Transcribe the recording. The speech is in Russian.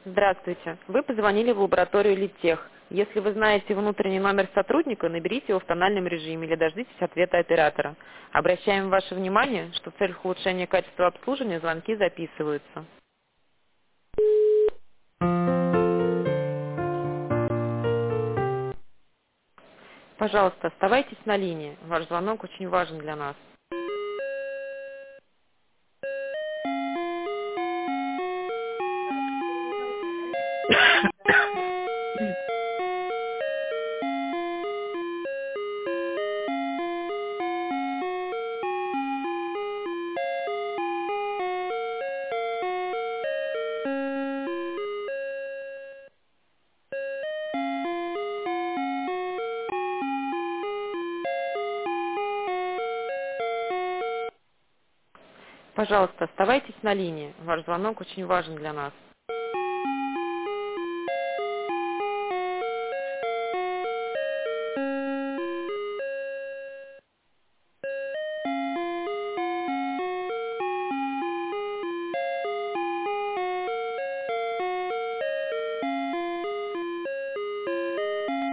Здравствуйте. Вы позвонили в лабораторию Литтех. Если вы знаете внутренний номер сотрудника, наберите его в тональном режиме или дождитесь ответа оператора. Обращаем ваше внимание, что в целях улучшения качества обслуживания звонки записываются. Пожалуйста, оставайтесь на линии. Ваш звонок очень важен для нас. Пожалуйста, оставайтесь на линии. Ваш звонок очень важен для нас.